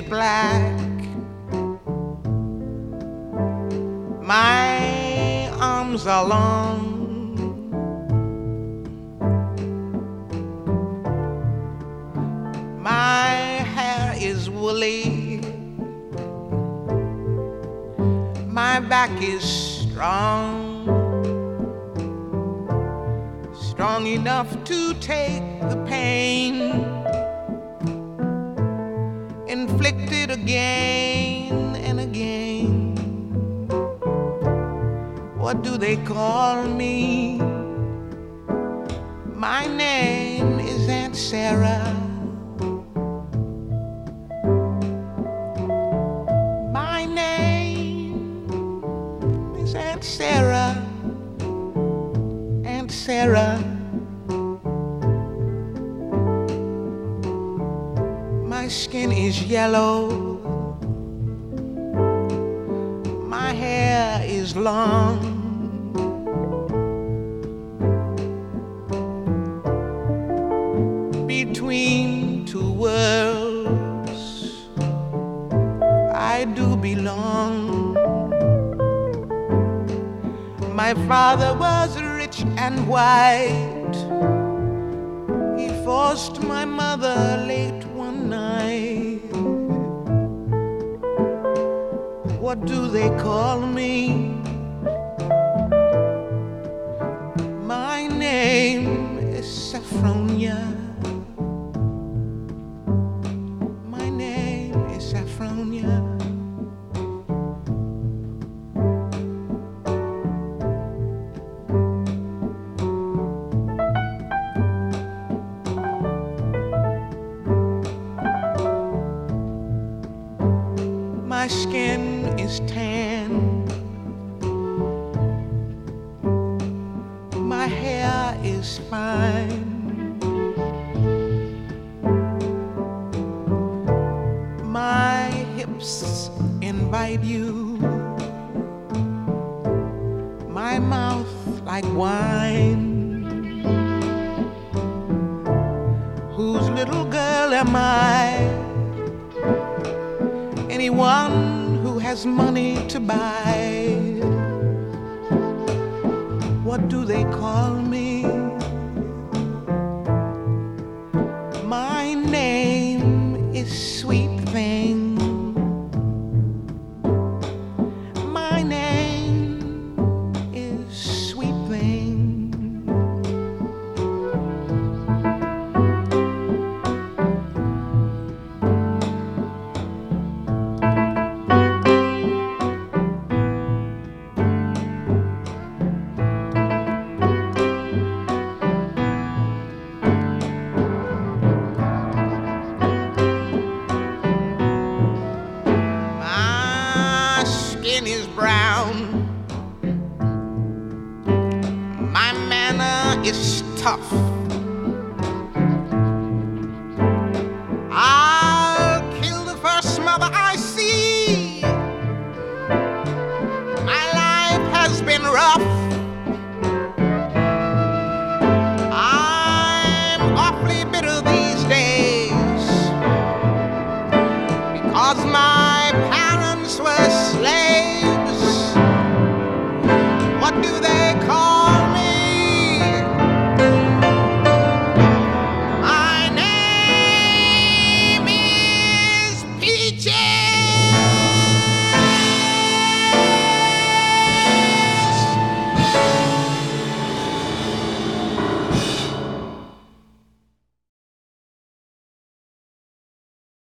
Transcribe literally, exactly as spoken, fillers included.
black. My arms are long. My hair is woolly. My back is strong, strong enough to take the pain inflicted again and again. What do they call me? My name is Aunt Sarah. My name is Aunt Sarah. Aunt Sarah. My skin is yellow. My hair is long. Between two worlds I do belong. My father was rich and white. He forced my mother late one night. What do they call me? My name is Saffronia. My name is Saffronia. My skin is tan. My hair is fine. My hips invite you. My mouth like wine. Whose little girl am I? Anyone who has money to buy. What do they call me? My name is Sweet Thing. My name is Sweet Thing. Is brown. My manner is tough.